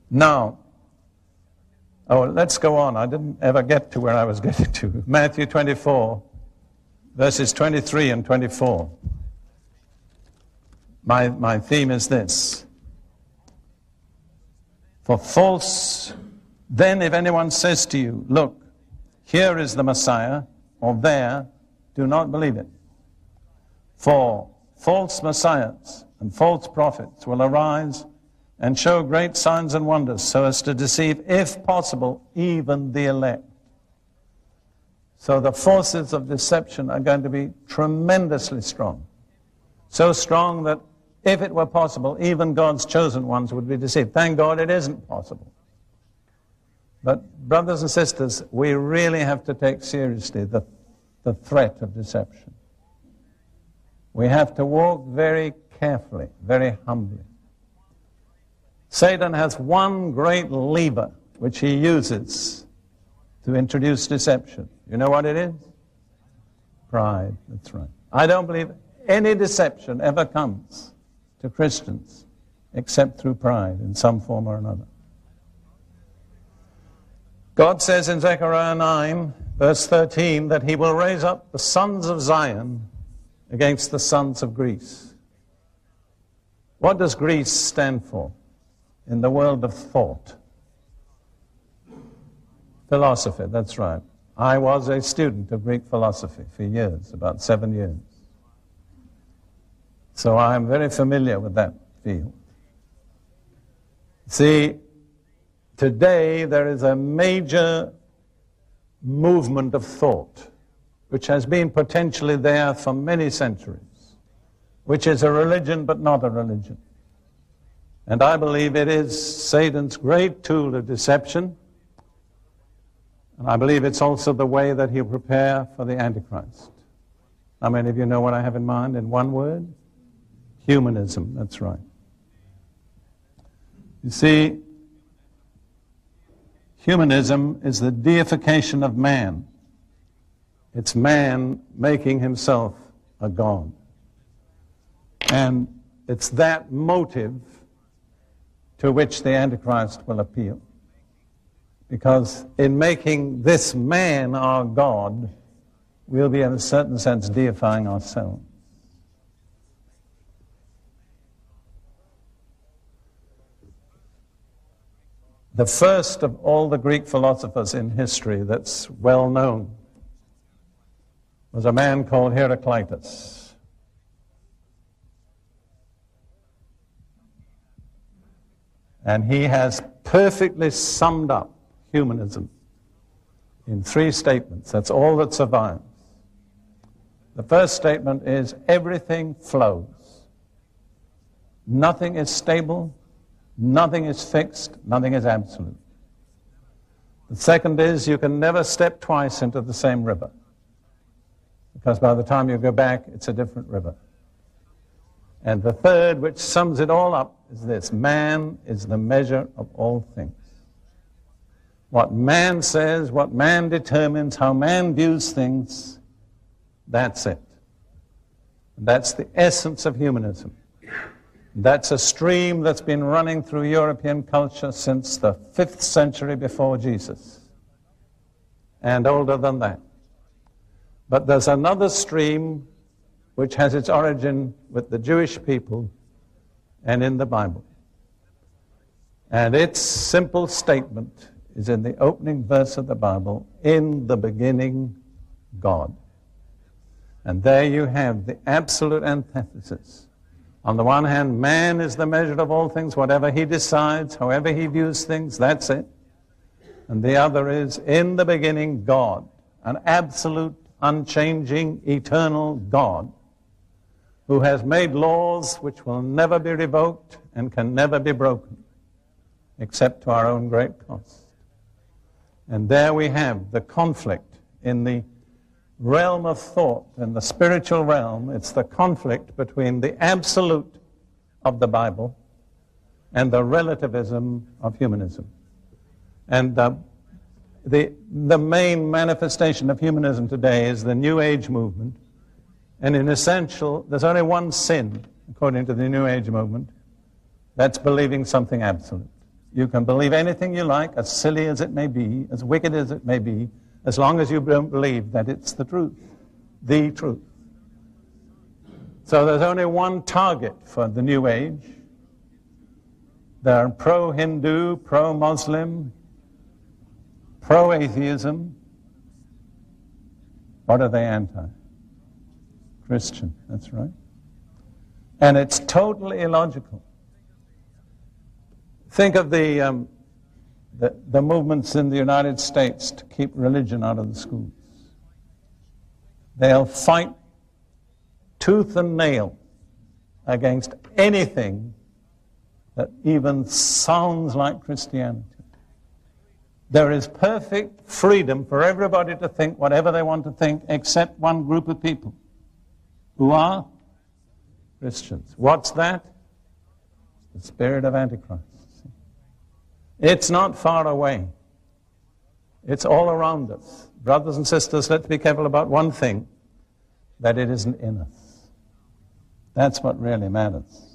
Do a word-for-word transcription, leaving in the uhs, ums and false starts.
Now, oh, let's go on. I didn't ever get to where I was getting to. Matthew twenty-four, verses twenty-three and twenty-four. My, my theme is this. For false, then if anyone says to you, look, here is the Messiah, or there, do not believe it. For false messiahs and false prophets will arise and show great signs and wonders, so as to deceive, if possible, even the elect. So the forces of deception are going to be tremendously strong. So strong that if it were possible, even God's chosen ones would be deceived. Thank God it isn't possible. But brothers and sisters, we really have to take seriously the, the threat of deception. We have to walk very carefully, very humbly. Satan has one great lever which he uses to introduce deception. You know what it is? Pride. That's right. I don't believe any deception ever comes to Christians except through pride in some form or another. God says in Zechariah nine, verse thirteen, that he will raise up the sons of Zion against the sons of Greece. What does Greece stand for in the world of thought? Philosophy, that's right. I was a student of Greek philosophy for years, about seven years. So I'm very familiar with that field. See, today there is a major movement of thought which has been potentially there for many centuries, which is a religion but not a religion. And I believe it is Satan's great tool of deception, and I believe it's also the way that he'll prepare for the Antichrist. How many of you know what I have in mind in one word? Humanism, that's right. You see, humanism is the deification of man. It's man making himself a god. And it's that motive to which the Antichrist will appeal. Because in making this man our God, we'll be in a certain sense deifying ourselves. The first of all the Greek philosophers in history that's well known was a man called Heraclitus. And he has perfectly summed up humanism in three statements. That's all that survives. The first statement is everything flows. Nothing is stable, nothing is fixed, nothing is absolute. The second is you can never step twice into the same river, because by the time you go back, it's a different river. And the third, which sums it all up, is this: man is the measure of all things. What man says, what man determines, how man views things, that's it. That's the essence of humanism. That's a stream that's been running through European culture since the fifth century before Jesus, and older than that. But there's another stream which has its origin with the Jewish people and in the Bible. And its simple statement is in the opening verse of the Bible: in the beginning, God. And there you have the absolute antithesis. On the one hand, man is the measure of all things. Whatever he decides, however he views things, that's it. And the other is, in the beginning, God, an absolute, unchanging, eternal God who has made laws which will never be revoked and can never be broken, except to our own great cost. And there we have the conflict in the realm of thought, in the spiritual realm. It's the conflict between the absolute of the Bible and the relativism of humanism. And uh, the, the main manifestation of humanism today is the New Age movement. And in essential, there's only one sin, according to the New Age movement. That's believing something absolute. You can believe anything you like, as silly as it may be, as wicked as it may be, as long as you don't believe that it's the truth, the truth. So there's only one target for the New Age. They're pro-Hindu, pro-Muslim, pro-atheism. What are they anti? Christian, that's right. And it's totally illogical. Think of the, um, the, the movements in the United States to keep religion out of the schools. They'll fight tooth and nail against anything that even sounds like Christianity. There is perfect freedom for everybody to think whatever they want to think, except one group of people, who are Christians. What's that? The spirit of Antichrist. It's not far away. It's all around us. Brothers and sisters, let's be careful about one thing, that it isn't in us. That's what really matters.